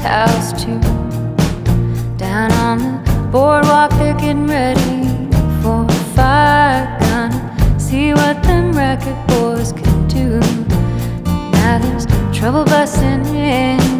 house too. Down on the boardwalk, they're getting ready for a fire. Gonna see what them record boys can do. Now there's trouble busting in.